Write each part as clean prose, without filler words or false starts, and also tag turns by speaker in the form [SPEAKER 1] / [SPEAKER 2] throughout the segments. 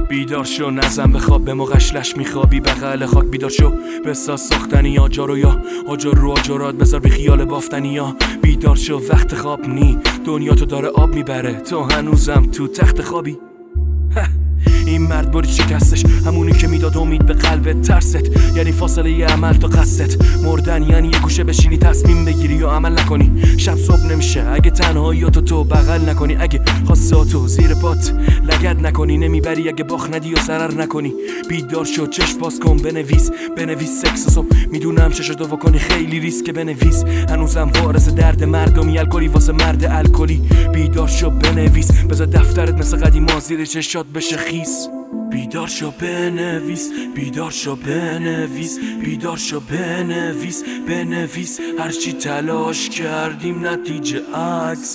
[SPEAKER 1] بیدار شو نزن به خواب، به موقعش لش میخوابی بغل خاک. بیدار شو بساز ساختنی ها، جارو یا آجر رو آجرات بذار بی خیال بافتنی ها. بیدار شو وقت خواب نی، دنیا تو داره آب میبره، تو هنوزم تو تخت خوابی. این مرد باری شکستش، همونی که میداد امید به قلبت. ترست یعنی فاصله ی عمل تا قصدت. مردن یعنی یه گوشه بشینی تصمیم بگیری یا عمل نکنی. شب صبح نمیشه اگه تنهاییاتو تو بغل نکنی، اگه خواستاتو زیر پات لگد نکنی. نمیبری اگه باخ ندی و ضرر نکنی. بیدار شو چشم باز کن، بنویس سکس صبح. میدونم چشتو وا کنی خیلی ریسک، بنویس. هنوزم وارث درد مردمی، الکلی واسه مرد الکلی. بیدار شو بنویس، بذار دفترت مثل قدیما زیر چشات بشه خیس. بیدار شو بنویس، بیدار شو بنویس، بیدار شو بنویس. هرچی تلاش کردیم نتیجه عکس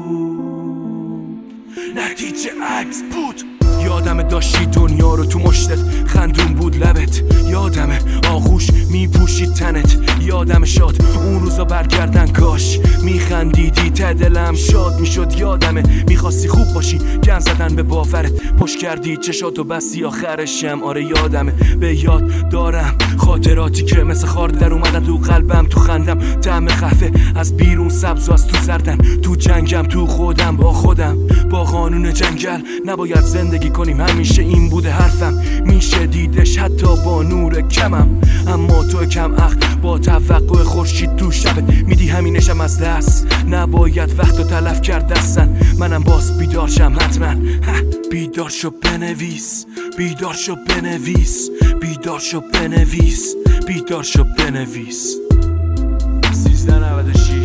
[SPEAKER 1] بود. یادم داشتی دنیا رو تو مشتت، خندون بود لبت. یادم آغوش میپوشید تنت. یادم شاد اون روزا برگردن، کاش میخندیدی ته دلم شاد میشد. یادمه میخواستی خوب باشی، گن زدن به باورت پشت کردی چشاتو بستی آخرشم. آره یادمه، به یاد دارم خاطراتی که مثل خار در اومدن تو قلبم. تو خندم طعم خفه، از بیرون سبز و از تو زردن. تو جنگم تو خودم با خودم، با قانون جنگل. نباید زندگی کنیم، همیشه این بوده حرفم. میشه دیدش حتی با نور کمم، اما تو کم عقل با توقع خورشید تو شبت میدی همینشم از دست. نباید وقتو تلف کرد دستن، منم باز بیدار شم حتما. بیدار شو بنویس، بیدار شو بنویس، بیدار شو بنویس، بیدار شو بنویس. 1396